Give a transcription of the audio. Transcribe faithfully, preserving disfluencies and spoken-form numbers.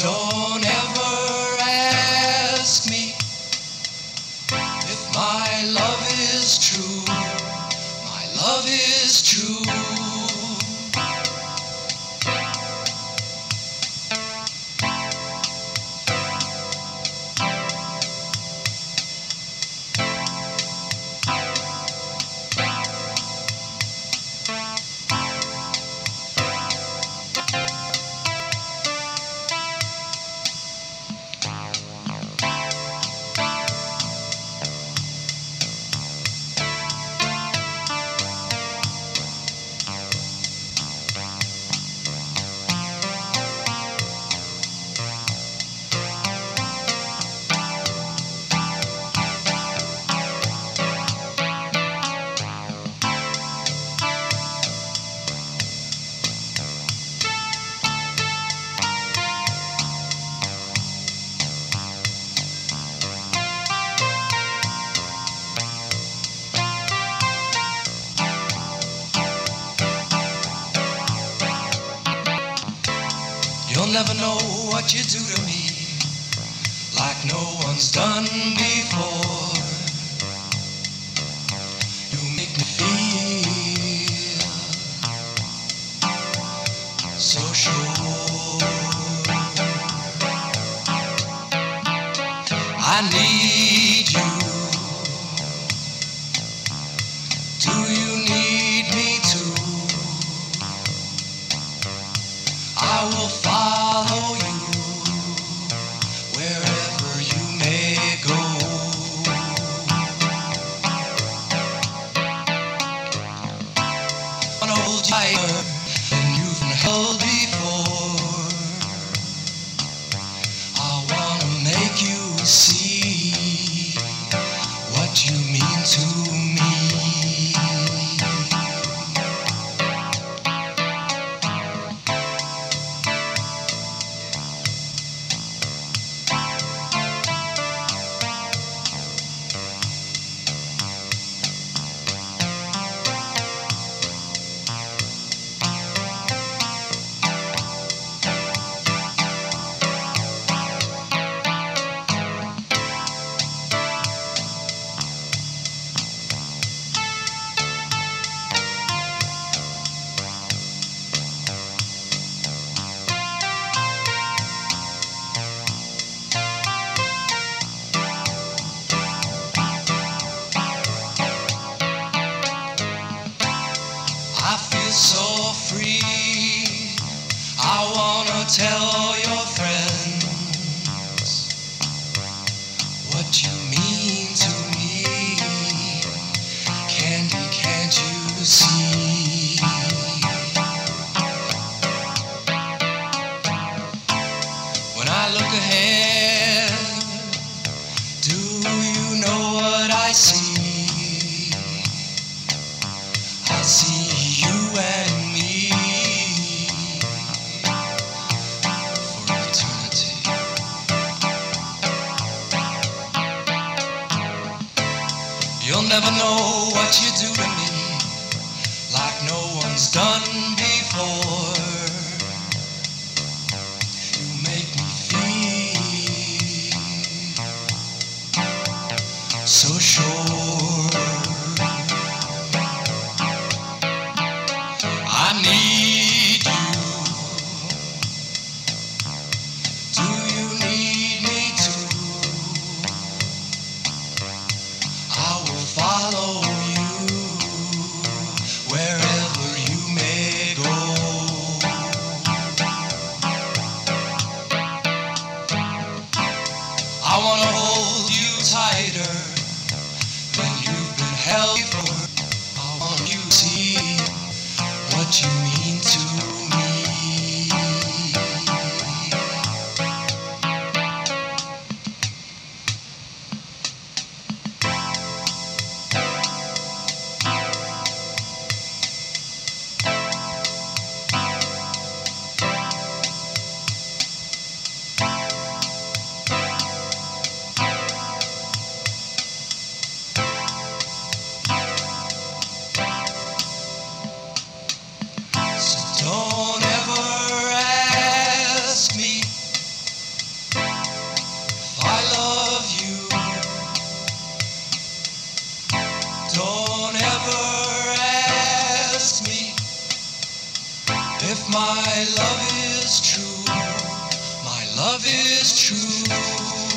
Don't ever ask me if my love is true. My love is true. You'll never know what you do to me, like no one's done before. You make me feel so sure. I need you. Do you need me too? I will follow you wherever you may go. I wanna hold you tighter than you've been held before. I wanna make you see what you mean to me. So free, I wanna tell your friends what you mean to me. Candy, can't you see? When I look ahead, do you know what I see? I see you and me for eternity. You'll never know what you do to me, like no one's done before. You make me feel so sure. I need you. Do you need me too? I will follow you wherever you may go. I wanna hold you tighter than you've been held before. I want you to see what you mean to me. love is true.